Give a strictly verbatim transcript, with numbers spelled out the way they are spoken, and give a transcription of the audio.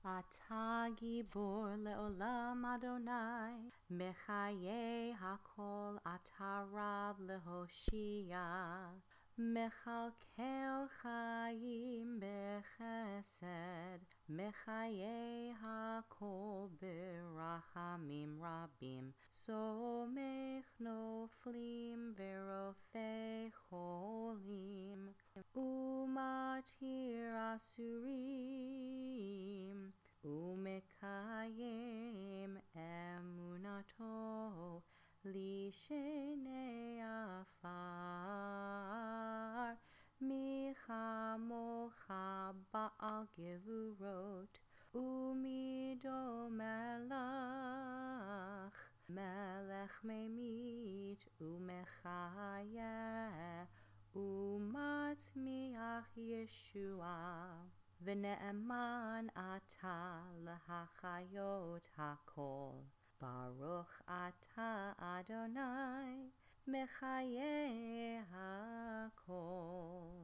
אתה גיבור לעולם אדוני, מחיי הכל אתה רב להושיע, מכלכל חיים בחסד, מחיי הכל ברחמים רבים, סומך נופלים ורופא חולים, ומתיר אסורים, ומקיים אמונתו לשני עפר. מי כמוך בעל גבורות ומידו מלך, מלך ממית ומחיה ומצמיח ישועה, ונאמן אתה להחיות הכל. ברוך אתה אדוני מחיי הכל.